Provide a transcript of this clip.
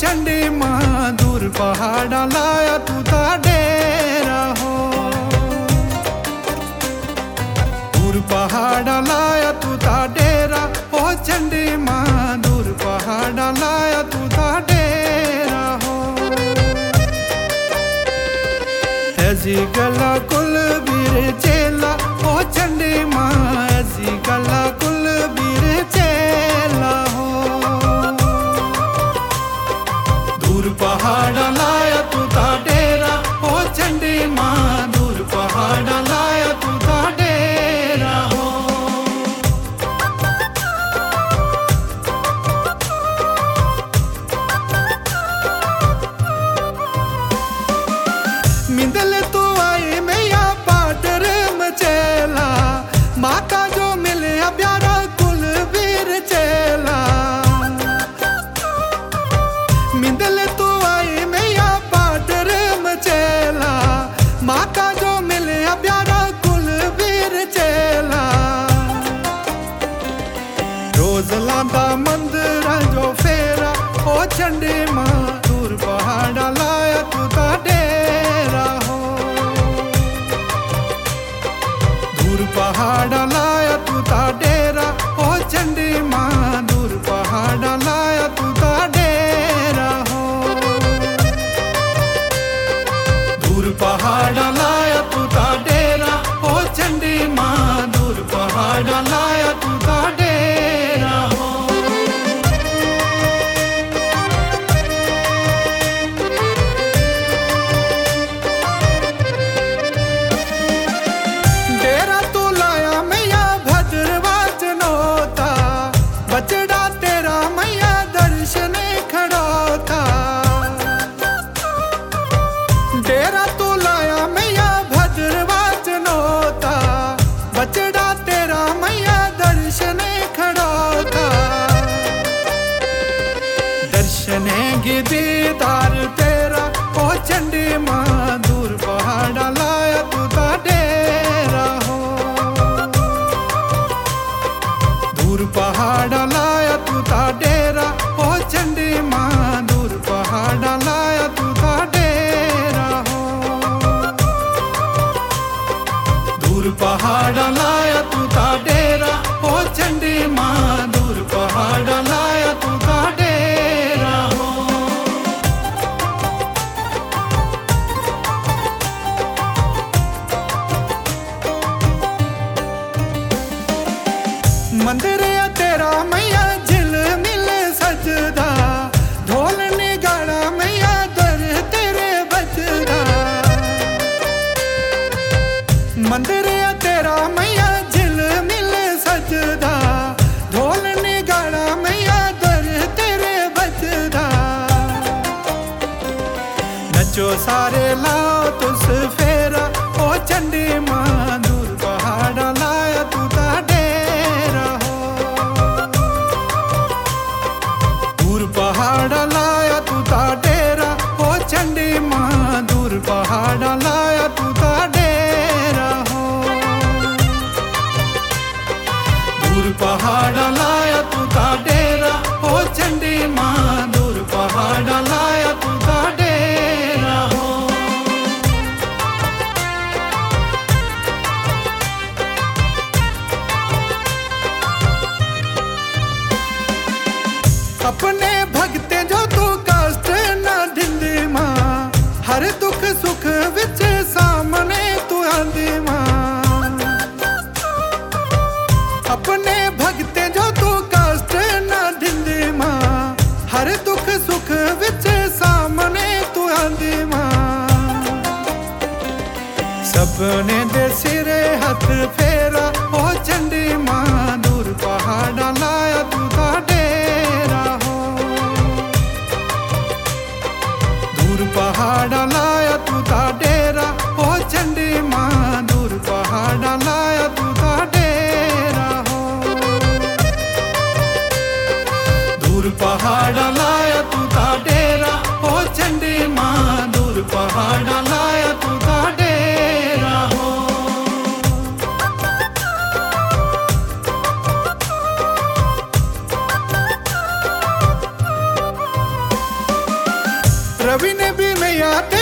चंडी मां दूर पहाड़ा लाया तू ता डेरा हो। दूर पहाड़ा लाया तू ता डेरा ओ चंडी मां दूर पहाड़ा लाया तू ता डेरा हो। ऐसी गला कुल बीर चेला ओ चंडी मां ऐसी गला कुल बीर चेला हो। दूर पहाड़ा लाया तू ता डेरा ओ चंडी मां दूर पहाड़ा लाया तू ता डेरा हो। मिंदल तो आई मैया पाटर मचेला माता जो मिले प्यारा कुल बीर चेला। मिंदल तो आई मैया पाटर मचेला माता जो मिले प्यारा कुल बीर चेला। रोज लांदा मंदिर जो फेरा ओ चंडी मां दूर पहाड़ा लाया तू ता डेरा हो। दूर पहाड़ा लाया तू ता डेरा ओ चंडी मां दूर पहाड़ा लाया तू ता डेरा हो। दूर पहाड़ा लाया तू ता डेरा ओ चंडी मां दूर पहाड़ा लाया तू ता डेरा हो। डेरा तू लाया मैया भद्रवाच नोता बचड़ा तेरा मैया दर्शन खड़ोता। डेरा तू लाया मैया भद्रवाच नोता बचड़ा तेरा मैया दर्शन खड़ोता। दर्शन गिदीदार तेरा ओ चंडी मां दूर पहाड़ा लाया तू ता डेरा हो। दूर पहाड़ा लाया तू ता डेरा ओ चंडी मां दूर पहाड़ा लाया तू ता डेरा हो। दूर पहाड़ा लाया तू ता डेरा ओ चंडी मां दूर पहाड़ा लाया तू ता डेरा हो। मंदिर तेरा मैया झिल मिल सजदा ढोल निगाड़ा मैया दर तेरे बजदा। मंदिर तेरा मैया झिल मिल सजदा ढोल निगाड़ा मैया दर तेरे बजदा। नचो सारे लाओ तुस फेरा ओ चंडी मां दूर पहाड़ा लाया तू ता डेरा हो। दूर पहाड़ा लाया तू ता डेरा ओ चंडी मां दूर पहाड़ा लाया तू ता डेरा हो। दूर पहाड़ा लाया तू ता डेरा ओ चंडी मां दूर पहाड़ा लाया तू ता डेरा हो। अपने भगते जो तू कष्ट न ढिंदी मां हर दुख सुख विच सामने तू आंदी मां। अपने भगते जो तू कष्ट न ढिंदी मां हर दुख सुख विच सामने तू आंदी मां। सबने दे सिरे हथ फेरा ओ चंडी मां दूर पहाड़ा लाया तू ता डेरा हो। दूर पहाड़ा लाया तू ता डेरा ओ चंडी मां दूर पहाड़ा लाया तू ता डेरा हो। दूर पहाड़ा लाया तू ता डेरा ओ चंडी मां दूर पहाड़ा लाया तू ता डेरा हो। रवि ने भी मैया